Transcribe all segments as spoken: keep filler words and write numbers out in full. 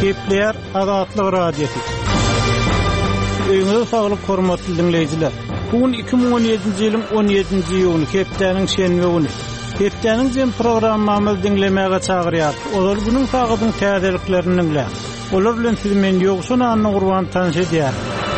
Kepler Azatlyk Radiosu. Öňe saglyk hormatly dinleýijiler. Bugün iki bin on ýedinji ýylyň on ýedinji ýylyny Keplerniň şenbe güni. Keplerniň jem programmamy dinlemäge çagyrýar. Olar günüň sagydyň täzeliklerini dinler. Olar bilen siz men ýogşuna anny gurban tanış edýär.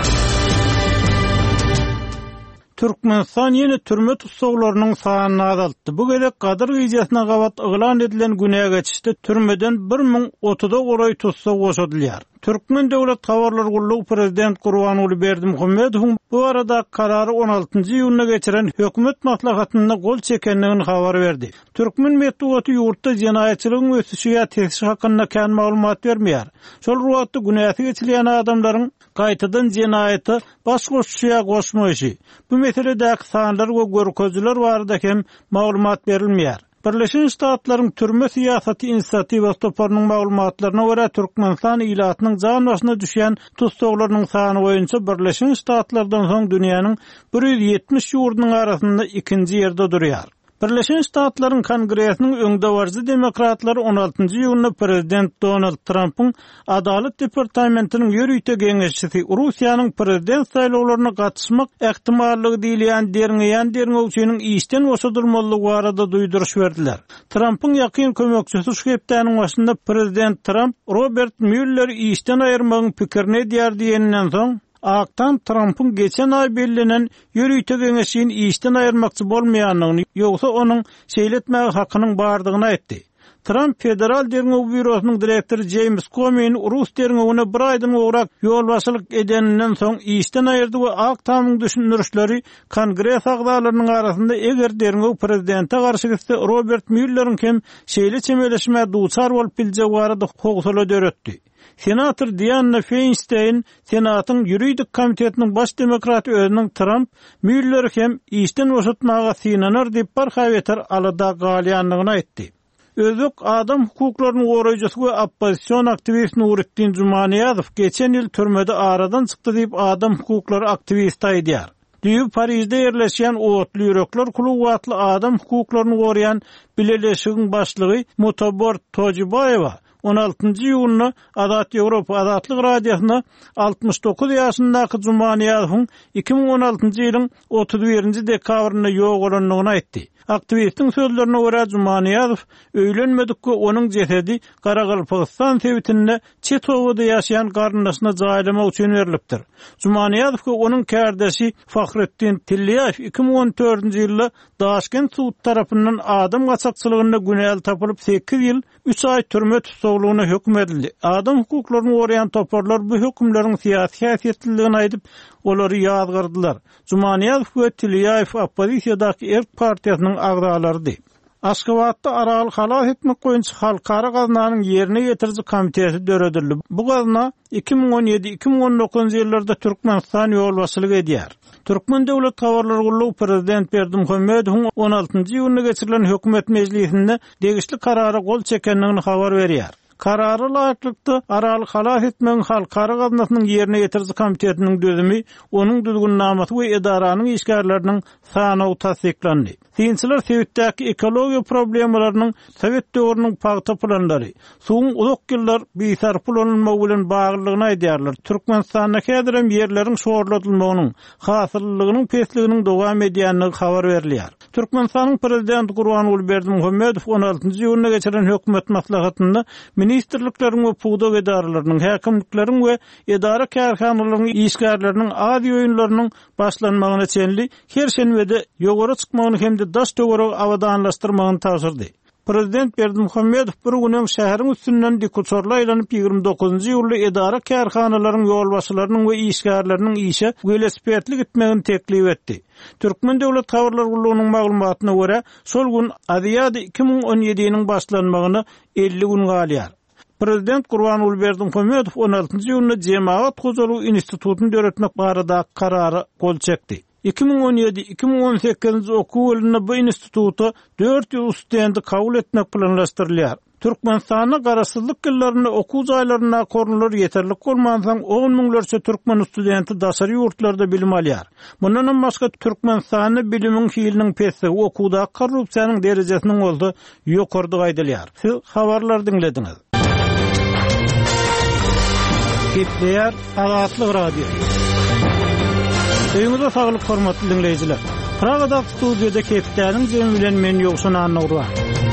Türkmenistan ýene türme tutsaglarynyň sanyny azaltdy. Bu gerek Kadyr giýjasyna gawat yglan edilen günä geçişde türmeden bir ming otuza goray tutsag goşadylýar. Türkmen Döwlet Tawarlar Gullugy Prezident Gurbanuly Berdimuhammedowyň bu arada karary on altynjy ýylyna geçiren hökümet maslahatyna gol çekenligini habar berdi. Türkmen medeniýeti ýurtda jenaýatçylygyň ösüşi ýa teşhis hakynda kän maglumat bermeýär. Şol ruwatda günäsi geçilen adamlaryň gaýtadan jenaýaty baş goşuşy ýa goşmaýşy. Bu meseledäki sanlar we görkezler barada hem maglumat berilmeýär. Birleşen Ştatlaryň türme siýasaty inisiatiwasy toparynyň maglumatlaryna görä Türkmenistan ilatynyň jan başyna düşýän tutsaglarynyň sany boýunça Birleşen Ştatlardan soň dünýäniň bir ýüz ýetmiş ýurdunyň arasynda ikinji ýerde durýar. Birleşen Ştatlaryň Kongresiniň öňde barjy demokratlary on altynjy ýylyna Prezident Donald Trump'yň Adalet Departamentiniň ýörüýte geňeşçisi Russiýanyň prezident saýlawlaryna gatnaşmak ähtimallygy diýilýän derňeýän derňewçiniň işden boşadylmalygy barada duýduruş berdiler. Trump'yň ýakyn kömekçisi Şühepdäniň başynda Prezident Trump Robert Mueller'i işden aýyrmagyň pikirini diýär diýenden soň Aktan Trump'ın geçen ay belirlenen ýörüýte geňeşiň işden aýyrmakçy bolmaýanlygyny ýogsa onuň şeýletmäge hakynyň bardygyny aýtdy. Trump Federal Derňew Bürosynyň direktori James Comey'ni Rus derňewine bir aýdan ograk ýolbaşçylyk edeninden soň işden aýyrdy we Aktamyň düşünürüşleri Kongres agdalarynyň arasynda eger derňew prezidente garşy gitse Robert Mueller'iň hem şeýle çemeleşme duçar bolup biljegi barada hogusala döretdi. Senator Dianna Feinstein, Senatyň ýuridik komitetiniň baş demokraty özüniň Trump, Mueller hem işden boşatmaga synanar diýip barhaýeter alada galýanlygyny aýtdy. Özbek adam hukuklaryny goraýjysy we oppozisiýon aktivisti Nurettin Jumaniýazow geçen ýyl türmede aradan çykdy diýip adam hukuklary aktivisti aýdýar. Düýü Parisde ýerleşýän Otly ýürekler kluby atly adam hukuklaryny goraýan bileleşigiň başlygy Mutobor Tojibayewa on altynjy ýylyny Azat Ýewropa Azatlyk Radiosyna altmış dokuz ýaşyndaky Jumaniýazowyň iki bin on altynjy ýylyň otuz birinji dekabryna ýok bolanlygyny aýtdy. Aktivistiň sözlerine görä Jumaniýazow öýlenmedik ki onuň jesedi Garagylpystan sebitinde Çetowda ýaşaýan garyndaşyna jaýlamak üçin berilipdir. Jumaniýazow ki onuň kärdeşi Fahrettin Tilliýew iki bin on dördünji ýylda Daşkent sud tarapyndan adam gaçakçylygyna günäl tapylyp sekiz ýyl üç ay türme tutsaglygyna hökm edildi. Adam hukuklaryny goraýan toparlar bu hökümleriň siýasy häsiýetliligini aýdyp olary ýazgyrdylar. Jumaniýazow we Tilliýew oppozisiýadaky Erk partiýasynyň agdalardy. Aşgabatda araly halas etmek goýunça halkara gaznanyň ýerine ýetirji komiteti döredildi. Bu gazna iki bin on ýedi iki bin on dokuz ýyllarda Türkmenistan ýolbaşçylyk edýär. Türkmen Döwlet Tawarlar Gullugy Prezident Berdimuhammedowyň on altynjy ýylyna geçirilen hökümet mejlisinde degişli karara gol çekenligini habar berýär. Karary laýyklykda araly halas etmegiň halkara gaznasynyň ýerine ýetirji komitetiniň dözümi, onuň düzgünnamasy we edaranyň işgärleriniň sanawy tasdiklandy. Synçylar sebitdäki ekologiýa problemlarynyň Sowet döwrüniň paýta planlary, suwuň uzak ýyllar beýsarp bolanmagy bilen baglylygyny aýdýarlar. Türkmenistanda häzirem ýerleriň şoğurlatylmagynyň, hasyllygynyň pesliginiň dowam edýänligi habar berilýär. Türkmenistanyň prezidenti Gurbanuly Berdimuhammedow on altynjy ýylyna geçiren hökümet maslahatynda ministrlikleriň we puwda edaralarynyň, häkimlikleriň we edara kärhanalarynyň işgärleriniň ady ýoýunlarynyň başlanmagyna çenli her şenbede ýogary çykmagyny hem daş töwerek awadanlaşdyrmagyny tapşyrdy. Prezident Berdimuhammedow bir günüň şäheriň üstünden dikuçorla aýlanyp ýygrimi dokuzunjy ýylda edara kärhanalarynyň ýolbaşçylarynyň we işgärleriniň işe velosipedli gitmegini teklip etdi. Türkmen Döwlet Tawarlar Gullugynyň maglumatyna görä, şol gün Aziýada iki bin on ýedi ýylynyň başlanmagyna elli gün galýar. Prezident Gurbanuly Berdimuhammedow on altynjy ýylyna Jemaat Gojalygy institutyny döretmek barada karary gol çekdi. iki bin on ýedi iki bin on sekizinji okuw ýylyna bu instituty dört ýyl üstünde kabul etmek planlaşdyrylýar. Türkmenistana garaşsyzlyk ýyllaryna okuw jaýlaryna korunlar ýeterlik bolmansaň on miňlerçe türkmen studenti daşary ýurtlarda bilim alýar. Mundan başga Türkmenistany bilimiň hiliniň pesi okuwda korrupsiýanyň derejesiniň boldy ýokardy gaýdylýar. Siz habarlar dinlediňiz. Kepler Azatlyk Radio. Öýüňizde saglyk hormatly dinleýijiler. Pragada studiýada Keplerniň jemi bilen men ýokşan anagura.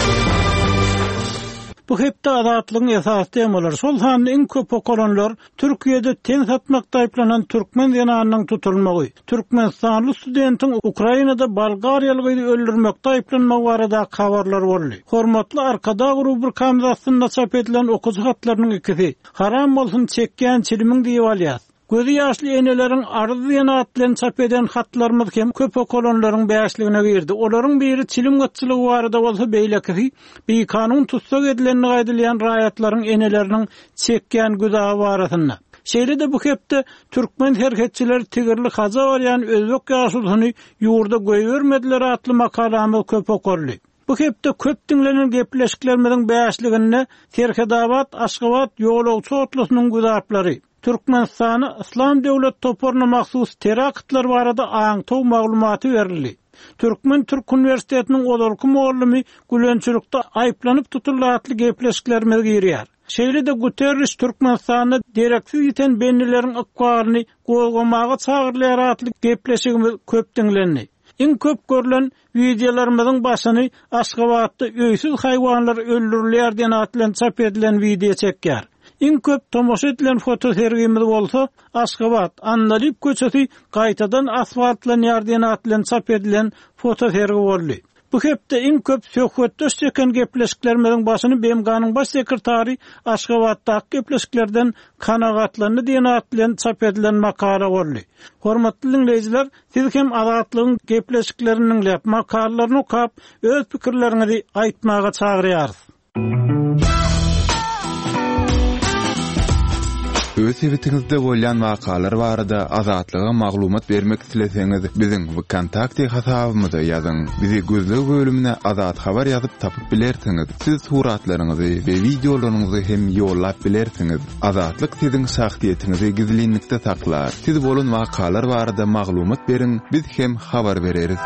Bu hepde azatlygyň esas temaları şol hany iň köp okulanlar Türkiýede ten satmakda aýplanan türkmen ýananyň tutulmagy, türkmenistanly studentiň Ukrainada Bolgariýalygy öldürmekde aýplanmagy barada habarlar boldy. Hormatly arkada grup kamzasyna çap edilen okugy hatlarynyň ikisi haram bolsun çekýän çilimiň diýip alýar. Gözü yaşlı enelerin ardı yanatlen çap eden hatlarımız hem köp okolonların beyaşlığına girdi. Oların biri çilim gatçılığı vardı olsa beylekisi, bir kanun tutsak edilenini gaydileyen rayatların enelerinin çekken güdağı varasına. Şeyle de bu hepte Türkmen herketçiler tigirli kaza arayan Özbek yaşulsunu yurda göğürmediler atlı makalamı köp okollu. Bu hepde köp dinlenen gepleşiklermeden beyaşlığına Terkedabat, Aşgabat, Yoğulogçu otlusunun güdapları. Türkmenistan'a İslam devlet toporuna mahsus terakitler barada aňtaw maglumaty berildi. Türkmen Türk Üniversitetiniň odalky muallimi gülönçülükde aýplanyp tutulatly gepleşiklerime girýär. Şeýle de Guterres Türkmenistan'a direksiz ýeten bennileriň ykbalyny gowgamaga çagyrylýar atly gepleşigimiz köp dinlendi. Iň köp görülen videolarymyzyň başyny Aşgabatda öýsüz haýwanlar öldürilýär diýen atlan çap edilen video çekýär. İň köp tomoşa edilen foto sergimiz bolsa Aşgabat, Annalip köçesi gaýtadan asfaltlanýar diýen atlan çap edilen foto sergi boldy. Bu hepde iň köp söhbetde çeken gepleşiklerimiziň başyny B M G'nyň baş sekretary Aşgabatdaky gepleşiklerden kanagatlandy diýen atlan çap edilen makala boldy. Hormatly dinleýijiler, siz hem azatlygyň gepleşiklerini dinläp, makalalarını okap, öz pikirleriňizi aýtmaga çagyrýarys. Öz evitinizde bolýan wakalar barada azatlyga maglumat bermek isleseňiz biziň kontakty hasabymyza ýazyň. Bizi gözlegi bölümine azat habar ýazyp tapyp bilersiňiz. Siz suratlaryňyzy we videolaryňyzy hem ýollap bilersiňiz. Azatlyk siziň şahsiýetinizi gizlinlikde saklar. Siz bolan wakalar barada maglumat beriň, biz hem habar bereriz.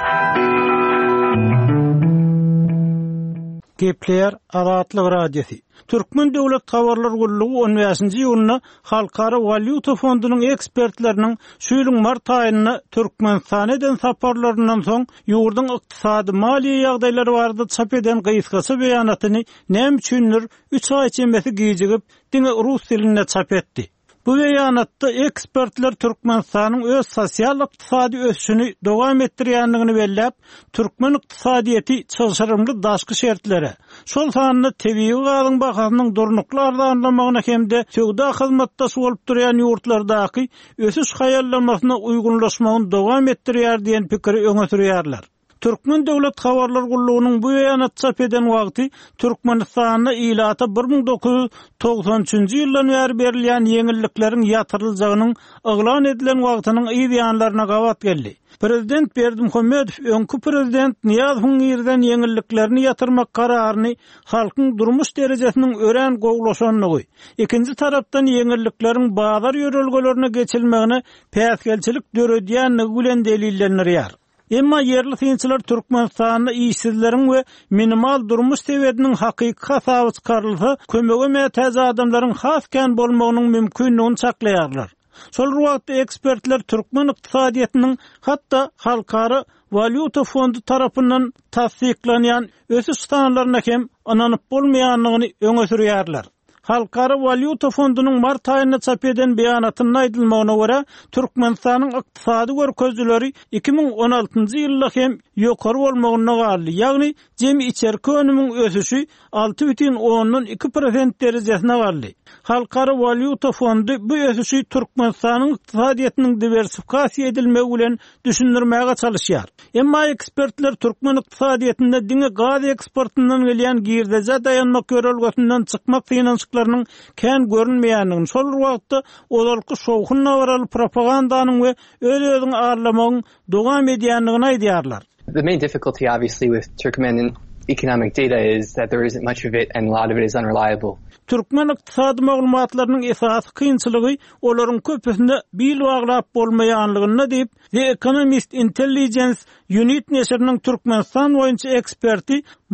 Kepler Azatlyk Radiosu. Türkmen Döwlet Habarlar Gullugy on beşinji ýylyna Halkara Valyuta Fondunyň ekspertleriniň şu ýylyň mart aýyna Türkmenistana eden saparlaryndan soň ýurduň ykdysady maliýe ýagdaýlary barada çap eden gysgaça beýanatyny näme üçindir üç ay içinde gijigip diňe rus diline çap etdi. Bu beýanatda ekspertler Türkmenistanyň öz sosial ykdysady ösüşini dowam etdirýändigini belläp, türkmen ykdysadyety çyşyrymly daşky şertlere, şol sanyny tebii gazyň bahasynyň durnukly ardanlamagyna hemde söwda hyzmatdaş bolup durýan ýurtlardaky ösüş haýallamasyna uygunlaşmagyny dowam etdirýär diýen pikiri öňe sürýärler. Türkmen Döwlet Habarlar Gullugynyň bu ýanat çap eden wagty Türkmenistana ilata bir ming dokuz yüz togsan üçinji ýyldan bäri berilýän ýeňillikleriň ýatyryljagynyň eglan edilen wagtynyň ýanlaryna gawat geldi. Prezident Berdimuhammedow öňkü prezident Niýazowyň ýerden ýeňilliklerini ýatyrmak kararyny halkyň durmuş derejesiniň ören gowlaşanlygy, ikinji tarapdan ýeňillikleriň bazar ýörelgelerine geçilmegine päsgelçilik döredýänligi bilen delillenýär. Emma yerli synçylar Türkmenistanyň işsizleriň we minimal durmuş sebäbiniň hakyky hasaby çykarylsa, kömege mätäz adamlaryň hasken bolmagynyň mümkinligini çaklaýarlar. Şol wagtda ekspertler Türkmen ykdysadyetiniň hatda Halkara Valyuta Fondu tarapyndan tasdiklanýan ösüş sanalaryna hem ananyp bolmaýanlygyny öňe sürýärler. Halkara Valyuta Fondunyň mart aýyna çap eden beýanatyna aýdylmagyna görä, Türkmenistanyň ykdysady görkezleri iki ming on altynjy ýylda hem ýokary bolmagyna galy. Ýagny jemi içerki önümiň ösüşi alty butun ondan iki prosent derejesine galy. Halkara Valyuta Fondu bu ösüşi Türkmenistanyň ykdysadyetiniň diversifikasiýa edilmegi bilen düşündirmäge çalışýar. Emma ekspertler Türkmen ykdysadyetinde diňe gaz eksportyndan gelýän girdeje dayanmak görelgesinden çykmak finansyklarynyň kän görünmeýändigini, şol wagtda olarky şowhun nawaraly propagandanyň we öz-özüň arlamagyň dowam edýändigini aýdýarlar. The main difficulty obviously with Turkmen economic data is that there isn't much of it and a lot of it is unreliable. Türkmen ykdysady maglumatlarynyň esasy kynçylygy olaryň köpüsinde bil baglap bolmaýanlygyny diýip, The Economist Intelligence Unit neşriniň Türkmenistan boýunça eksperti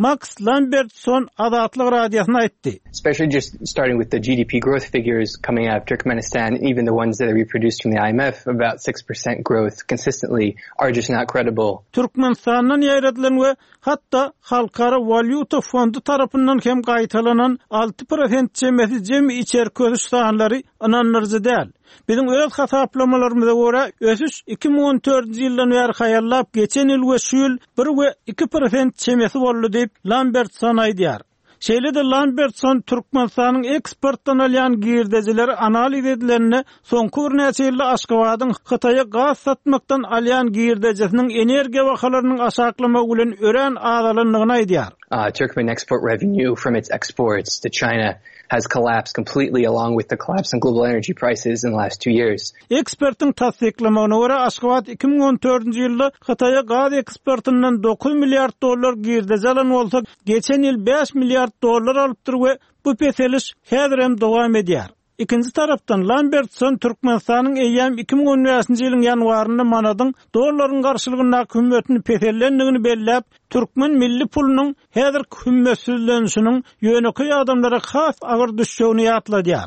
Max Lambertson Azatlyk Radiosyna aýtdy. Especially just starting with the G D P growth figures coming out of Turkmenistan, even the ones that are reproduced from the I M F, about six percent growth consistently, are just not credible. Türkmenistandan ýaýradylan we hatda Halkara Valyuta Fondu tarapyndan hem gaýtalanan altı prosent jemesi jemi içer kösüş sanlary ananlarjy däl. Bizim öz hasaplamalarymyza görä ösüş iki bin on dördünji ýyldan bäri haýallap geçen ýyl we şu ýyl bir we iki prosent jemesi boldy diýip Lambertson aýdýar. Şeýle de Lambertson Türkmenistanyň eksportdan alýan girdejileri analiz edilenini soňky bir näçe ýylda Aşgabatyň Hytaýa gaz satmakdan alýan girdejisiniň energiýa bahalarynyň aşaklamak bilen ören azalanlygyny aýdýar. Uh, Turkmen export revenue from its exports to China has collapsed completely along with the collapse in global energy prices in the last two years. Ekspertin tasdiklamagyna görä Aşgabat iki bin on dördünji ýylda Hytaýa gaz eksportyndan dokuz milliard dollar girdeji alan bolsa, geçen ýyl beş milliard dollar alypdyr we bu peseliş häzir hem dowam edýär. İkinci tarapdan Lambertson Türkmenistanyň eýýäm iki bin on beşinji ýylyň ýanwaryny manadyň dollaryň garşylygyna hükümetini pesellendigini belläp, Türkmen milli pulunyň häzir hümmetsizlenişiniň ýöneki adamlara has agyr düşýäni ýatladýar.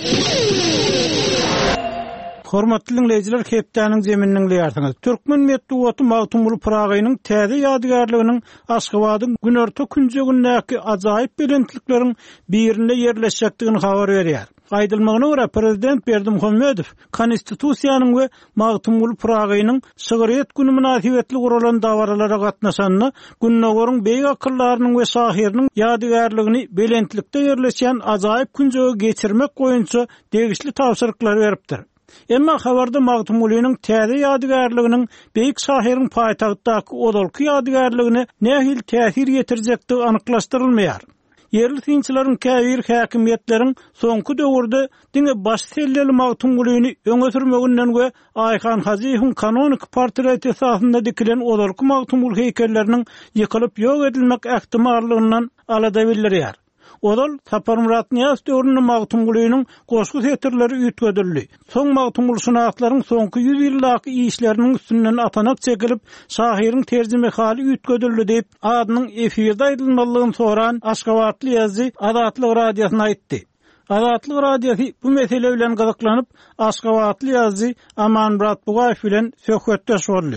Hormatly dinleyijiler, Hepdeniň zemininiň ýartyňyz. Türkmen medeniýeti Magtumul Pragynyň täze ýadygarlygynyň Aşgabatyň günerto künjegindäki ajaýyp belentlikleriň birinde ýerleşjekdigini habar berýär. Aýdylmagyna görä Prezident Berdimuhammedow Konstitusiýanyň we Magtumul Pragynyň Şygyryet güni münasibetli guralan dawaralara gatnaşanyny, günnägörüň beýik akyllarynyň we şahyrnyň ýadygarlygyny belentlikde ýerleşen ajaýyp künjegi geçirmek goýunça degişli tapşyryklar beripdir. Emma habarda Magtumulynyň täze ýadygarlygynyň beýik şahyryň paýtagtdaky odalky ýadygarlygyny nähil täsir ýetirjekdigi anyklaşdyrylmaýar. Yerli tinçilerin käbir häkimiýetleriň soňky döwürde diňe baş selleli Magtumulyny öňe sürmeginden we Aýhan Hajiýewiň kanonik portreti esasynda dikilen odalky Magtumul heýkelleriniň ýykylyp ýok edilmek ähtimallygynyň alada bildirýär. Odal Saparmurat Niyaz döwründe Magtumulynyň goşgu setirleri üýtgedildi. Soň Magtumul şunatlaryň soňky yüz ýyllyk işleriniň üstünden atanak çekilip, şahyryň terjime hali üýtgedildi diýip adynyň efirde aýdylmalygyny soran Aşgabatly ýazgy Azatlyk Radiosyna aýtdy. Azatlyk Radiosy bu mesele bilen gyzyklanyp, Aşgabatly ýazgy Amanmurat Bugaýew bilen söhbetdeş boldy.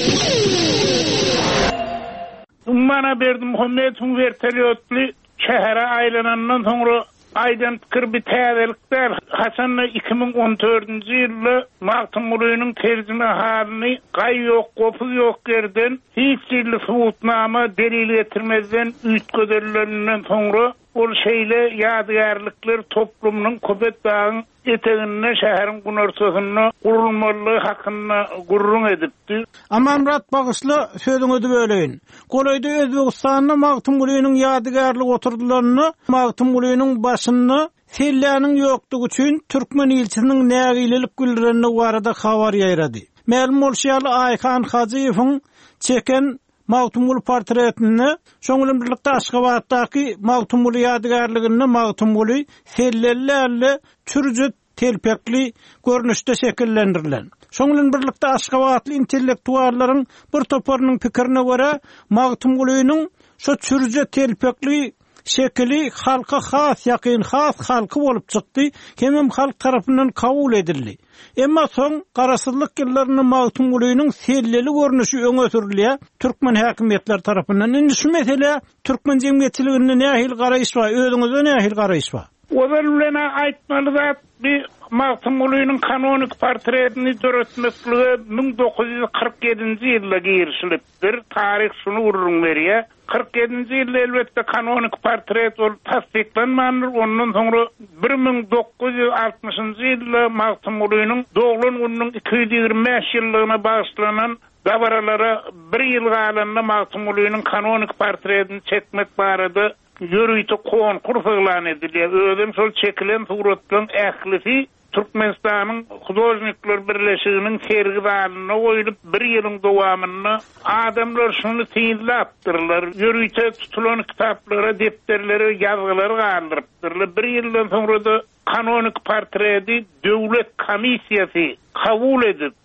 Ummana Berdimuhammedow verteliýetli şähere aýlanandan soňra aýdan pikir bir täzelikler. Hasanna iki bin on dördünji ýylda Magtumulynyň terjime halyny gaý ýok, gopy ýok gerden hiç ýyly subutnama delil getirmezden üýtgedilenden soňra ol şeýle ýadygarlyklar toplumynyň köpet dağın eteginde şäheriň günersosyny gurulmaly hakyna gurrun edipdi. Amanmurat bagysly sözüňizi böleýin. Golaýda Özbegistanyň Magtumulynyň ýadygarlygy oturdularını, Magtumulynyň başyny selläriniň ýokdugy üçin Türkmen ilçisiniň nägililik bildirenine barada habar ýaýrady. Ma'lum bolşýaly Aýhan Hajiýewiň çeken Magtumul portretini, şoňulun birlikde Aşgabatdaky Magtumul ýadygarlygyny Magtumuly sellellerle türje telpekli görnüşde şekillendirilen. Şoňulun birlikde Aşgabatly intellektuallaryň bir toparynyň pikirine görä Magtumulynyň şu türje telpekli şekili halka has ýakyn has halky bolup çykdy, hemem halk tarapyndan kabul edildi. Emma soň garasyzlyk ýyllaryny Magtumulynyň selleli görnüşi öňe sürilýär. Türkmen häkimiýetler tarapyndan indi şu mesele Türkmen jemgyýetçiligine nähil garaýyş bar, özüňize nähil garaýyş bar? Olar bilen aýtmaly zat bir Magtumulynyň kanonik portretini döretmekligi bin dokuz yüz kırk ýedinji ýylda girişilipdir. Taryh şunu urrun berýär. kırk ýedinji ýylda elbetde kanonik portret ol tasdiklanmandyr. Ondan soňra bin dokuz yüz altmışynjy ýylda Magtumulynyň doglan gününiň iki yüz ýigirme beş ýyllygyna bagyşlanan dabaralara bir ýyl galanda Magtumulynyň kanonik portretini çekmek barada yürüýte konkurs elan edilýär. Özüm şol çekilen suratlaryň ählisi Türkmenistanyň Hudojnikler Birleşiginiň sergi zalyna goýulyp bir ýylyň dowamyny adamlar şunu tiýinläpdirler. Yürüýte tutulan kitaplara, depterlere, ýazgylary galdyrypdyrlar. Bir ýyldan soňra da kanonik portreti döwlet komissiýasy kabul edip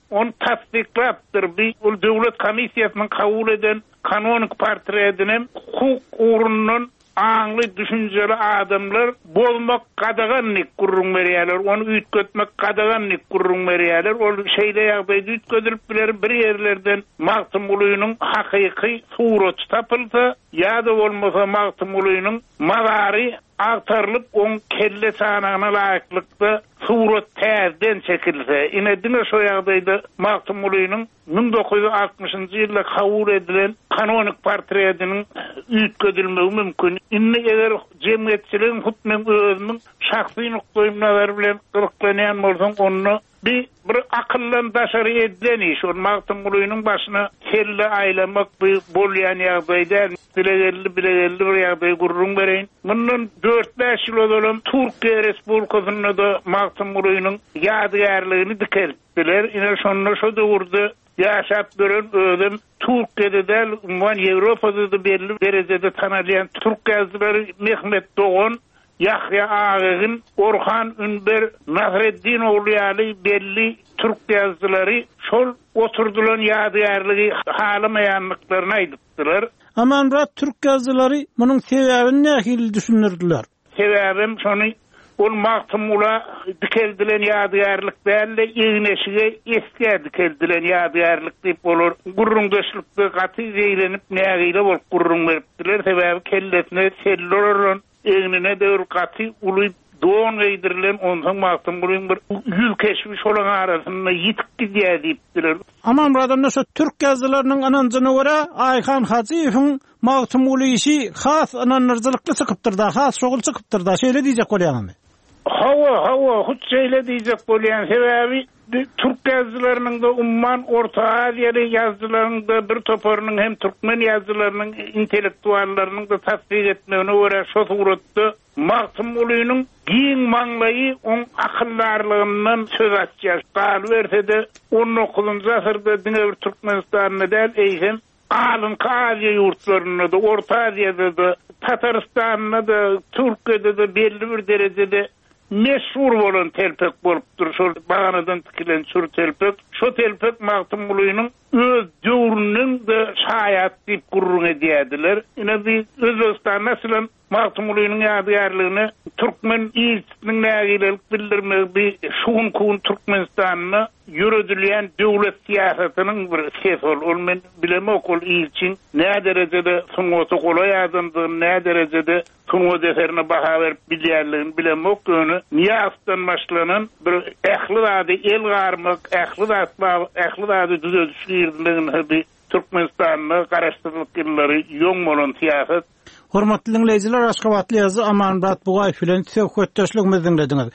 on tasdiklattır. Bir ul devlet komissiýasynyň kabul eden kanonik portretinem hukuk ugrunun aňly düşünjeli adamlar bolmak gadaganlyk gurrun berýärler, onu üýtgetmek gadaganlyk gurrun berýärler. Ol şeýle ýagdaýda üýtgedilip biler bir ýerlerden Magtym Ulynyň hakyky suraty tapylsa, ýa-da bolmasa Magtym Ulynyň mazary aktarılıp on kelle sanağına layıklıkta surat täzeden çekilse, ine dine şo ýagdaýda Magtym Ulynyň bin dokuz yüz altmışynjy ýylda kabul edilen kanonik portretiniň üýtgedilmegi mümkin. Inne eger jemgyýetçiligiň hukmyň özüniň şahsy nukdaýy nazary bilen gyrklanýan bolsaň, onu bir bir akyllan daşary edilen iş. O Magtym Ulynyň başyna kelle aýlamak bir bolýan ýagdaýda bilegelli bilegelli bir ýagdaý gurrun bereýin. Mundan dört beş ýyl öňden Türkiýe Respublikasynda da Magtym Ulynyň ýadygärligini dikeldiler. Ine şonda şo döwürde ýaşap gören özüm Türkiýede däl, umman Ýewropada da belli derejede tanalýan türk ýazgylary Mehmet Dogan, Yahya Agagyn, Orhan Ünber, Nasreddin Owliýaly belli türk ýazgylary şol oturdulan ýadygärligi halamaýanlyklaryny aýdypdylar. Aman rat türk ýazgylary munyň sebäbini nähili düşünürdiler? Sebäbim şonu ol Magtym Uly dikeldilen ýadygärlik däl, ýegneşige eski dikeldilen ýadygärlik diýip bolar. Gurrun döşlükde gaty zeýlenip nägile bolup gurrun beripdiler. Sebäbi kellesine sellorlan egnine de gaty uly doğan eýdirilen ondan Magtym Ulyň bir ýüz keşfi şolaň arasynda ýitip gidýär diýipdiler. Aman radanda şu türk ýazgylarynyň ananjyna görä Aýhan Hajiýewiň Magtym Uly işi has ananjylykly çykypdyr da, has şogul çykypdyr da, şeýle diýjek bolýarmy? Hawa hawa hut şeýle diýjek bolýan sebäbi türk ýazgylarynyň da umman Orta Aziýaly ýazgylarynyň da bir toparynyň hem türkmen ýazgylarynyň intellektuallarynyň da tasdik etmegine görä şo suratda Magtym Ulynyň giň maňlaýy on akyllarlygyndan söz açýar. Gal bersede on dokuzunjy asyrda dine bir Türkmenistanyna däl eýsem alın Aziýa ýurtlaryna da, Orta Aziýada da, Tataristanyna da, Türkiýede de belli bir derejede meşhur bolan telpek bolupdyr. Şol baganadan tikilen şur telpek. Şo telpek Magtym Ulynyň öz döwrüniň de şaýat diýip gurrun edýärdiler. Ine bir Özbekistan masalan Magtym Ulynyň ýadygärligini türkmen ilçisiniň nägilelik bildirmek bir şuun kuun Türkmenistanyna ýürüdilýän döwlet siýasatynyň bir sefol. Ol men bilemek ol ilçin nä derejede suňaty golay ýazandygyny, nä derejede suňa deferine baha berip bilýärligini bilemek göni Niýasdan başlanan bir ähli zady el garmak, ähli zady ähli zady düzülýärligini bir Türkmenistanyna garaşdyrlyk ýyllary ýoň bolan siýasat. Hormatly dinleyijiler, Aşgabatly ýazy Amanbat Bugay bilen söhbetdeşligimizi dinlediňiz.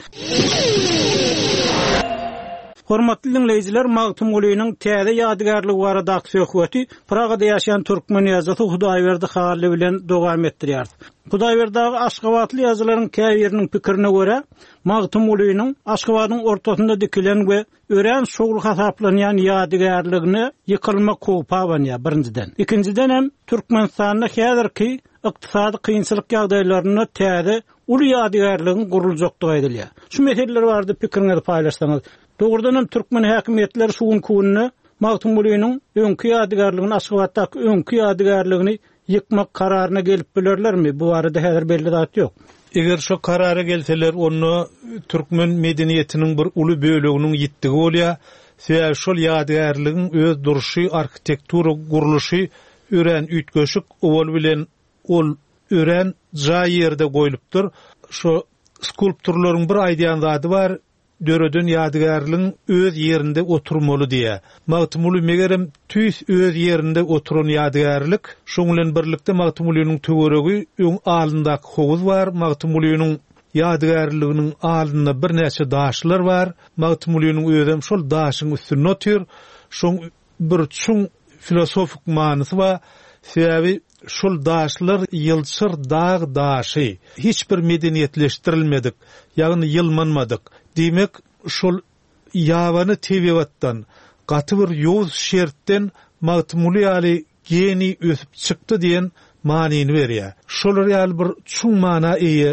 Hormatly dinleyijiler, Magtym Ulynyň täze ýadygärligi barada söhbeti Pragada ýaşaýan türkmen ýazgysy Hudaýberdi Hally bilen dowam etdirýär. Hudaýberdagy Aşgabatly ýazgylaryň käbiriniň pikirine görä, Magtym Ulynyň Aşgabatyň ortasynda dikilen we ören şogul hasaplanýan ýadygärligini ýykylma kopawanýa birinciden. Ikinciden hem Türkmenistanyň häzirki ykdysady kynçylyk ýagdaýlaryna täze uly ýadygärligiň guruljakdygy aýdylýar. Şu meseleler barada pikiriňizi paýlaşsaňyz. Dogrudan hem türkmen häkimetleri şuun kuunny Magtym Ulynyň öňkü ýadygärligini, Aşgabatdaky öňkü ýadygärligini ýykmak kararyna gelip bilerlermi? Bu barada häzir belli zat ýok. Eger şo karara gelseler, onu türkmen medeniýetiniň bir uly böleginiň ýitdigi bolýar. Sebäbi şol ýadygärligiň öz duruşy, arkitektura guruluşy ören üýtgeşik owal bilen ol ören ja ýerde goýulypdyr. Şo skulpturlaryň bir aýdýan zady bar. Dörödün ýadygärligiň öz ýerinde oturmaly diýe. Magtym Uly megerem tüýs öz ýerinde oturan ýadygärlik, şoň bilen birlikde Magtym Ulynyň töweregi öň alyndaky howuz bar. Magtym Ulynyň ýadygärliginiň alynda bir näçe daşlar bar. Magtym Ulynyň özem şol daşyň üstüne otur. Şoň bir çuň filosofik manysy bar. Sebäbi şol daşlar ýylçyr dağ daşy. Hiç bir medeniýetleşdirilmedik, ýagny ýylmanmadyk. Demek şol ýawany tebiwatdan gaty bir ýoz şertden Magtym Uly ýaly geni ösüp çykdy diýen manyny berýär. Şol ýaly bir çuň mana eýe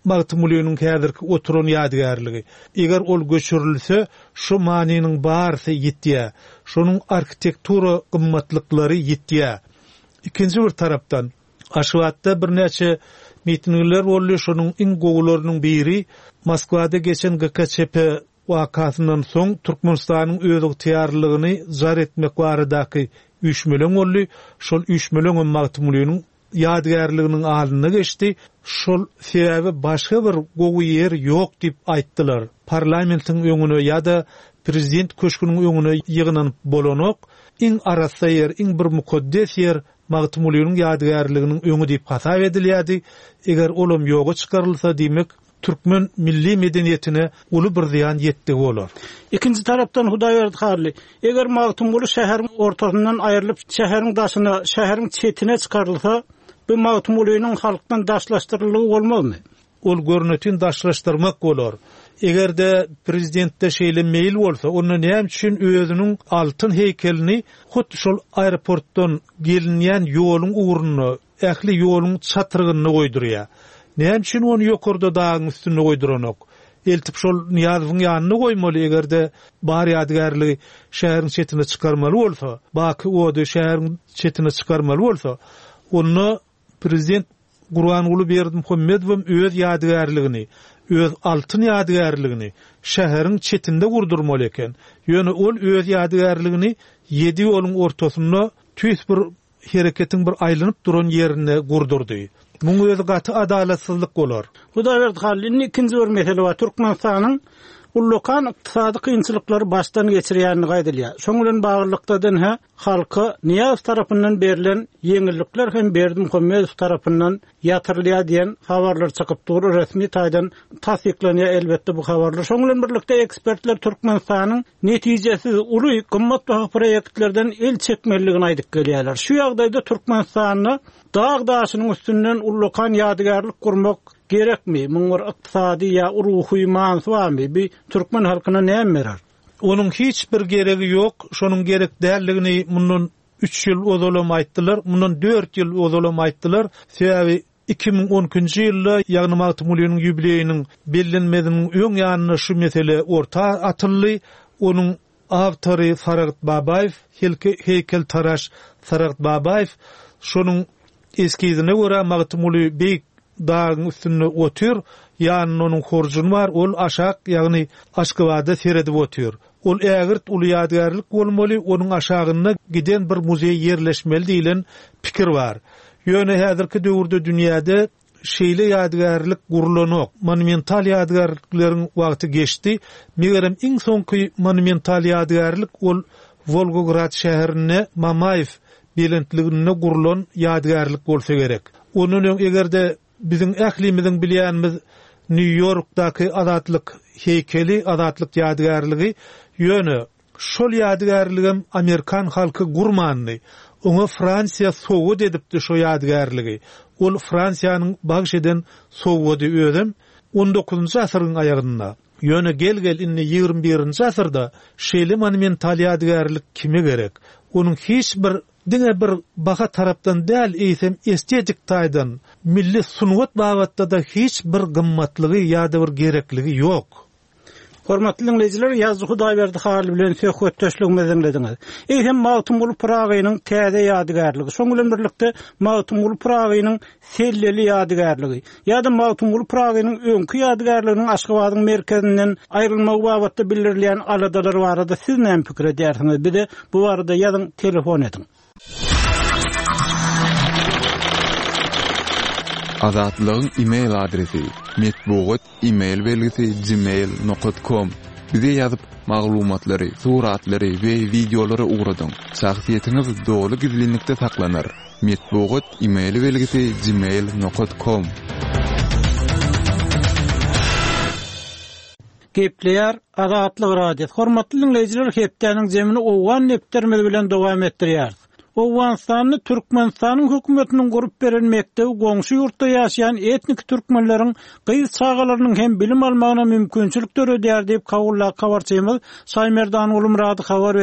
Magtumulynyň häzirki oturan ýadygärligi. Eger ol göçürilse, şu manynyň barysy ýitýär. Şonuň arkitektura gymmatlyklary ýitýär. İkinji bir tarapdan Aşgabatda bir näçe mitingler boldy. Şonuň iň gowlarynyň biri Moskwada geçen G K Ç P wakasyndan soň Türkmenistanyň özüň tiýarlygyny jar etmek baradaky üç milyon boldy. Şol üç milyon Magtumulynyň ýadygärliginiň alyna geçdi. Şol sebäbi başga bir gowy ýer ýok diýip aýtdylar. Parlamentiň öňüne ýa-da prezident köşküniň öňüne ýygnanyp bolanok, iň arasa ýer, iň bir mukaddes ýer Magtumulynyň ýadygärliginiň öňü diýip hasap edilýärdi. Eger olam ýoga çykarylsa diýmek Türkmen milli medeniýetine uly bir ziýan ýetdi bolar. İkinji tarapdan Hudaýberdi Harly, eger Magtumuly şäheriň ortasyndan aýrylyp şäheriň daşyna, şäheriň çetine çykarylsa, bu Magtumulynyň halkdan daşlaşdyrlygy bolmazmy? Ol görnetin daşlaşdyrmak bolar. Eger de prezidentde şeýle meýil bolsa, onu näme üçin özüniň altyn heykelini hut şol aeroportdan gelinýän ýoluň uğruny, ähli ýoluň çatyrgyny goýdurýar. Näme üçin onu ýokarda dağın üstüne goýduranok? Eltip şol ýazyň ýanyna goýmaly. Egerde bar ýadygärligi şäheriň çetine çykarmaly bolsa, baky ody şäheriň çetine çykarmaly bolsa, onu prezident Gurbanuly Berdimuhammedow öz ýadygärligini, öz altyn ýadygärligini şäheriň çetinde gurdurmaly eken. Ýöne ol öz ýadygärligini ýedi ýoluň ortasyna tüýs bir hereketiň bir aýlanyp duran ýerine gurdurdy. Muňa öz gaty adalatsızlyk bolar. Hudaýberdi Harlyň ikinji bir mesele bar. Türkmenistanyň ullukan ykdysady kynçylyklary başdan geçirýänini gaýdylýar. Şoň bilen baglanykda denhe halky Niýaz tarapyndan berilen ýeňillikler hem Berdimuhammedow tarapyndan ýatyrylýar diýen habarlar çykyp durur. Resmi taýdan tasdiklenýär elbetde bu habarlar. Şoň bilen birlikde ekspertler Türkmenistanyň netijesiz uly gymmat baha proýektlerden el çekmeligini aýdyp gelýärler. Şu ýagdaýda Türkmenistanyň dağ daşynyň üstünden ullukan ýadygärlik gurmak gerekmi? Muňar ykdysady ýa ruhy mansy barmy? Bir türkmen halkyna näme berer? Onun hiç bir geregi ýok. Şonuň gerek dälligini mundan üç ýyl ozalam aýtdylar. Mundan dört ýyl ozalam aýtdylar. Sebäbi iki ming on üçinji ýylda ýagny Magtumulynyň ýubileýiniň bellenmediňiň öň ýanyna şu mesele orta atyldy. Onun awtory Faragat Babaýew, heykel taraş Faragat Babaýew. Şonuň eskizine göre Magtumuly beýik dağın üstünde otur, ýanyň onuň horjun bar, ol aşak, ýagny Aşgabatda seredip otur. Ol ägirt uly ýadygärlik bolmaly, onuň aşagynda giden bir muzey ýerleşmeli diýilen pikir bar. Ýöne häzirki döwürde dünýäde şeýle ýadygärlik gurulanok, monumental ýadygärlikleriň wagty geçdi. Megerem iň soňky monumental ýadygärlik ol Volgograd şäherine Mamayew belentligine gurulan ýadygärlik bolsa gerek. Onuň egerde bizim ählimiziň bilýänimiz New Yorkdaky azatlyk heykeli, azatlyk ýadygärligi ýöne şol ýadygärligim Amerikan halky gurmandy. Oňa Fransiýa sowgat edipdi şo ýadygärligi. Ol Fransiýanyň bagş eden sowgady özüm on dokuzunçy asyryň aýagynda. Ýöne gel-gel inni ýygrimi birinçi asyrda şeýle monumental ýadygärlik kime gerek? Onuň hiç bir diňe bir baha tarapdan däl eýsem estetik taýdan milli sunwat bagatda da hiç bir gymmatlygy ýa-da bir gerekligi ýok. Hormatly dinleyijiler, ýazgy Hudaýberdi Harly bilen söhbetdeşligimizi dinlediňiz. Eýsem Magtumuly Pragynyň täze ýadygärligi, şoň bilen birlikde Magtumuly Pragynyň selleli ýadygärligi, ýa-da Magtumuly Pragynyň öňkü ýadygärliginiň Aşgabatyň merkezinden aýrylmagy babatda bildirilýän aladalar barada siz näme pikir edýärsiňiz? Bir de bu barada ýazyň, telefon ediň. Azatlygyň e-mail adresi metbugat e-mail belgisi gmail nokta com. Bize ýazyp maglumatlary, suratlary we videolary ugradyň. Şahsiýetiniz dogry gizlilikde saklanar. Metbugat e-mail belgisi gmail nokta com. Gepleýär Azatlyk radio. Hormatly dinleyijiler, hepdeniň jemini owan neptermeli bilen dowam etdirýär. Owganstanyň Türkmenistanyň hökümetiniň gurup beren mektebi goňşy ýurtda ýaşaýan etnik türkmenleriň gyýyz çağalarynyň hem bilim almagyna mümkinçilik törediýär diýip kagulla kabarçymyz Saýmerdan Ulumrady habar berýär.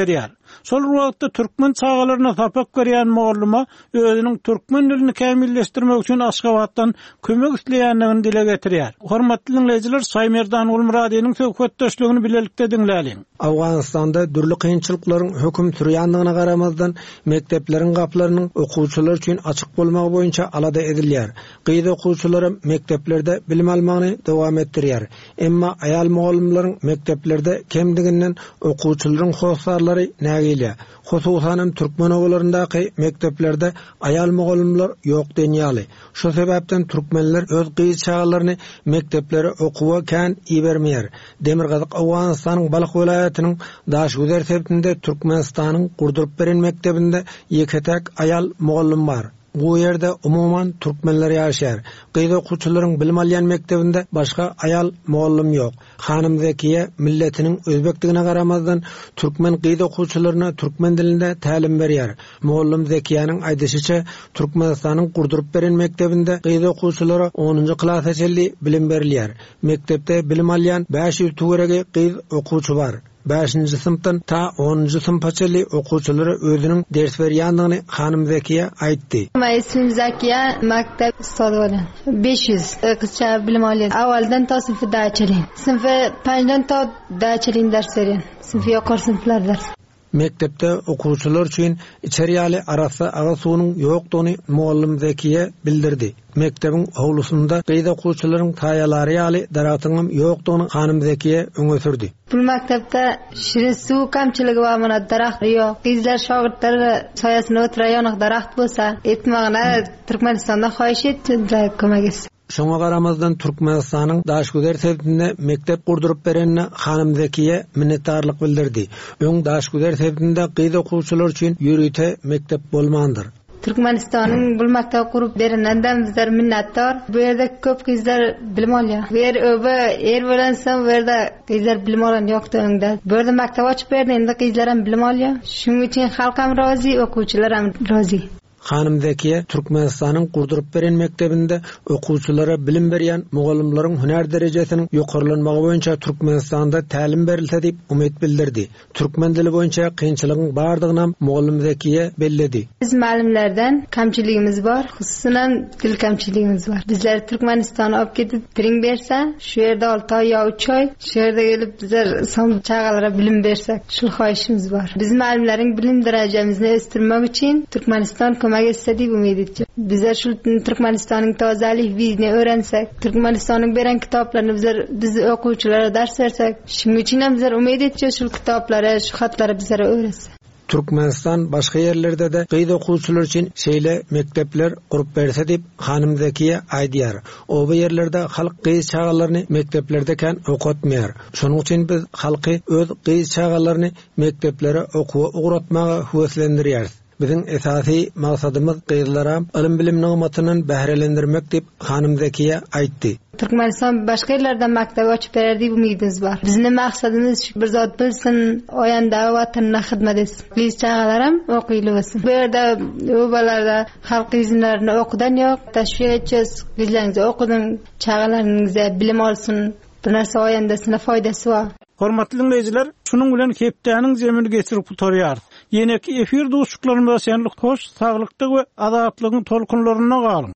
Şol wagtda türkmen çağalaryna tapak berýän muallima özüniň türkmen dilini kämilleşdirmek üçin Aşgabatdan kömek isleýändigini dile getirýär. Hormatly dinleyijiler, Saýmerdan Ulmuradynyň söhbetdeşligini bilelikde diňläliň. Awganistanda dürli kynçylyklaryň höküm sürýändigine garamazdan mektepleriň gaplarynyň okuwçylar üçin açyk bolmagy boýunça alada edilýär. Gyýda okuwçylary mekteplerde bilim almagyny dowam etdirýär. Emma ayal muallimlaryň mekteplerde kemdiginden okuwçylaryň hossarlary nägile. Hususan türkmen owalaryndaky mekteplerde ayal muallimler ýok denýäli. Şu sebäpden türkmenler öz gyýy çağalaryny mekteplere okuwa kän ibermeýär. Demirgazyk Awganistanyň Balyk welaýatynyň Daşgüzer septinde Türkmenistanyň gurduryp beren mektebinde ýeketek ayal muallim bar. Bu yerde umuman Türkmenler yaşar. Gyýda okuwçylaryň bilim alýan mektebinde başga ayal muallim ýok. Hanym Zekiye milletiniň özbekdigine garamazdan türkmen gyýda okuwçylaryna türkmen dilinde tälim berýär. Muallim Zekiýanyň aýdyshyça Türkmenistanyň gurduryp beren mektebinde gyýda okuwçylara onunji klasa çelli bilim berilýär. Mektepde bilim alýan beş ýüz töweregi gyýda okuwçy bar. beşinji sınıftan ta onunji sınıfçaly okuwçylary özüniň ders berýändigini Hanym Zekiye aýtdy. Men ismim Zekiye, mektep ustady. beş yüz kızça bilim alýar. Awaldan ta sınıfy daçaly. Sınıfy beşden ta daçaly ders berýän. Sınıfy ýokary sınıflar ders. Mektepde okuwçylar üçin içeriýaly arasa aga suwunyň ýokdugyny muallim Zekiye bildirdi. Mektebiň howlusunda gyýda okuwçylaryň taýalary ýaly daratynyň ýokdugyny Hanym Zekiye öňe sürdi. Bu mektepde şirin suw kamçyligi bar, mana daraxt ýok. Gyzlar şagirdler soýasyna oturaýan daraxt bolsa, etmegine Türkmenistanda haýyş etdiler kömek etsin. Şoňa garamazdan Türkmenistanyň Daşgüzer septinde mektep gurduryp berenine Hanym Zekiye minnetdarlyk bildirdi. Öň Daşgüzer septinde gyýda okuwçylar üçin ýürüte mektep bolmandyr. Türkmenistanyň bu mektep gurup bereninden bizler minnetdar. Bu ýerde köp gyzlar bilim alýar. Ber öbe er bilen sen berde gyzlar bilim alan ýokdugyňda. Bu ýerde mektep açyp berdiňde gyzlar hem bilim alýar. Şuň üçin halk hem razy, okuwçylar hem razy. Hanym Zekiye Türkmenistanyň gurduryp beren mektebinde okuwçylara bilim berýän mugallimlaryň hüner derejesiniň ýokarlanmagy boýunça Türkmenistanda tälim berilse diýip umyt bildirdi. Türkmen dili boýunça kynçylygyň bardygyny mugallim Zekiye belledi. Biz malimlerden kamçyligimiz bar, hususan dil kamçyligimiz bar. Bizler Türkmenistana alıp gidip diring berse, şu ýerde alty ay ýa üç ay, şu ýerde gelip bizler son çağalara bilim bersek, şu haýyşymyz bar. Biz malimleriň bilim derejemizni ösdürmek üçin Türkmenistan kömek etsedi umid etdi. Bizler şu Türkmenistanyň tazalik bizini öğrensek, Türkmenistanyň beren kitaplaryny bizler biz okuwçylara ders bersek, şuň üçin hem bizler umid etdi şu kitaplary, şu hatlary bizlere öğretsek. Türkmenistan başga yerlerde de gyýda okuwçylar üçin şeýle mektepler gurup berse diýip Hanym Zekiye aýdýar. O bu yerlerde halk gyýy çağalaryny mekteplerdeken okutmaýar. Şonuň üçin biz halky öz gyýy çağalaryny mekteplere okuwa ugratmaga höweslendirýär. Bizim esasy maksadymyz gyzlara ilim bilim nymatynyň bährelendirmek diýip Hanym Zekiye aýtdy. Türkmenistan başga ýerlerden mektep açyp berer diýip umydymyz bar. Bizning maksatymyz bir zat bilsin, o ýanda wataняna hyzmat etsin. Gyz çağalaram okuýly bolsun. Bu ýerde o balarda halk izinlerini okudan ýok. Taşwik etjek, gyzlaryňyzy okudyň, çağalaryňyza bilim alsyn. Bu narsa o ýanda sine faýdasy bar. Hormatly dinleyijiler, şunun bilen hepdäniň jemini geçirip tutarýar. Ýene-ki efir dostluklarymyza şenlik hoş, saglykda we azatlygyň tolkunlaryna galyň.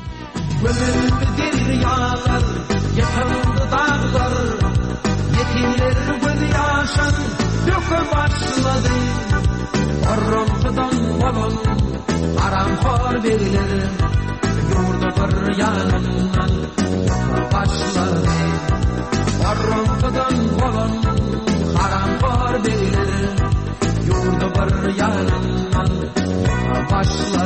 Gözümdir yağlar, yıkıldı dağlar, yetimler göz yaşan dökü başladı. Orrontudan balon, aramxor beriler, yurdu bir yanından başladı. Orrontudan balon, aramxor beriler, yurdu bir yanından başladı.